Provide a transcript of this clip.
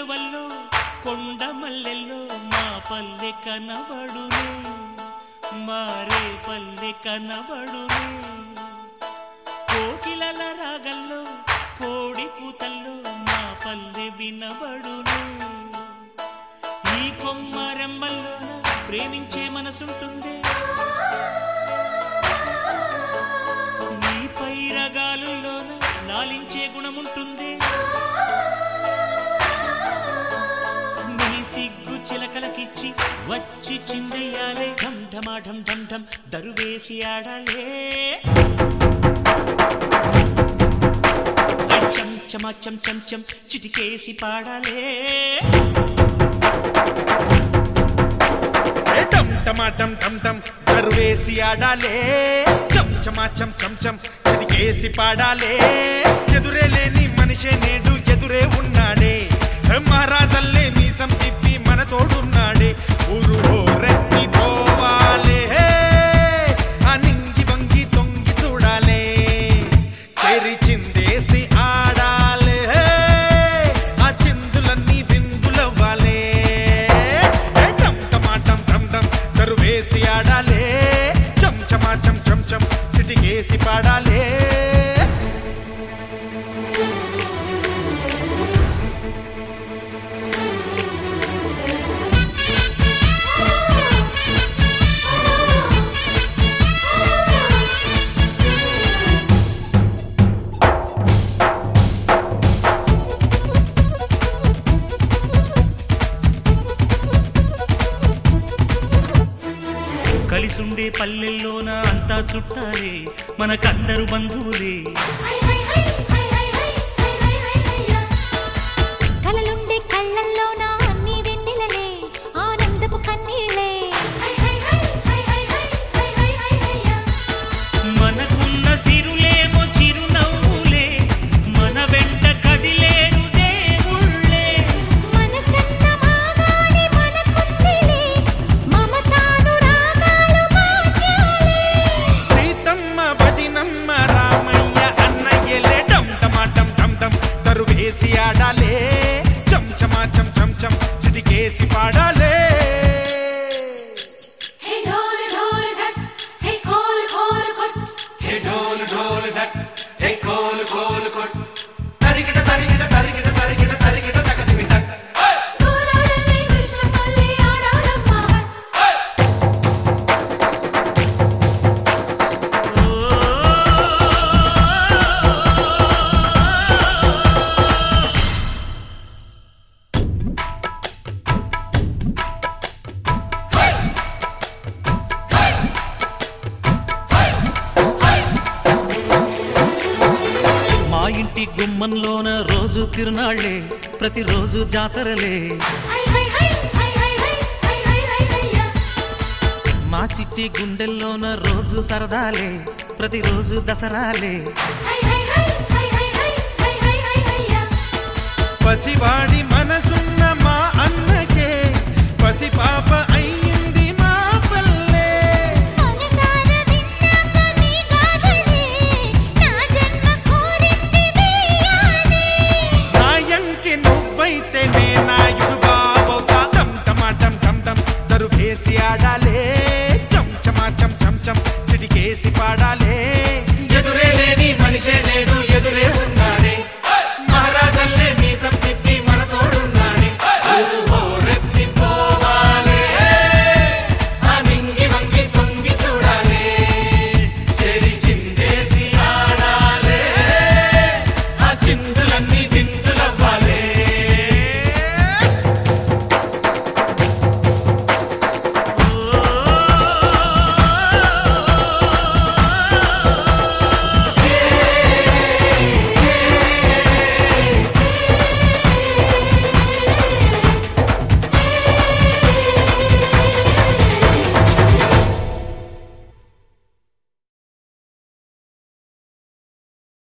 కలువల్లో కొండ మల్లెల్లో మా పల్లె కనబడునే మారే పల్లె కనబడునే కోకిలల రాగల్లో కోడి కూతల్లో మా పల్లె వినబడునే ఈ కొమ్మరెమ్మల్లోన ప్రేమించే మనసుంటుందే నీ పైరగాలుల్లోన లాలించే గుణముంటుందే నీ సిగ్గు చిలకలకిచ్చి వచ్చి చిందెయ్యాలే ఢం ఢమా ఢం ఢం ఢం దరువేసి ఆడాలే చం చమా చం చం చం చిటికేసి పాడాలే టం టమా టం టం టం దరువేసి ఆడాలే చం చమా చం చం చం చిటికేసి పాడాలే ఎదురే లేని మనిషే నేడు ఎదురే ఉన్నాడే మహారాజల్లే మీసం తిప్పి మన తోడున్నాడే ఊరు రెస్ని పోవాలే అనింగి వంగి తొంగి చూడాలే చెరి చిందేసి ఆడాలే ఆ చిందులన్నీ విందులవ్వాలే టం టమా టం టం టం దరువేసి ఆడాలే చం చమా చం చం చం చిటికేసి పాడాలే కలిసుండే పల్లెల్లోన అంతా చుట్టాలే మనకందరు బంధువులే కలలుండే కళ్ళల్లోన అన్ని వెన్నెలలే ఆనందపు కన్నీళ్ళే మనకున్న సిరులేమో చిరునవ్వులే మన వెంట కదిలేరు దేవుళ్ళే మనసన్న మాగాలి మనకుందిలే మమతాను రాగాలు మాన్యాలే సీతమ్మ బదినమ్మ రామయ్య అన్నయ్యలే టం టమా టం టం టం దరువేసి ఆడాలే చం చమా చం చం చం చిటికేసి పాడాలే హే ఢోల్ ఢోల్ ధక్ హే ఖోల్ ఖోల్ ఖట్ Hey dol dol dak, hey kol kol kot. Tarigida tarigida tarigida tarigida tarigida takadimi tak. కోలాడలే Krishnapalli ఆడాలమ్మ మా ఇంటి గుమ్మంలోన రోజు తిరునాళ్లే ప్రతిరోజు జాతరలే హై హై హై హై హై హై హై హై హై హయ్యా మా చిట్టి గుండెల్లోన రోజు సరదాలే ప్రతిరోజు దసరాలే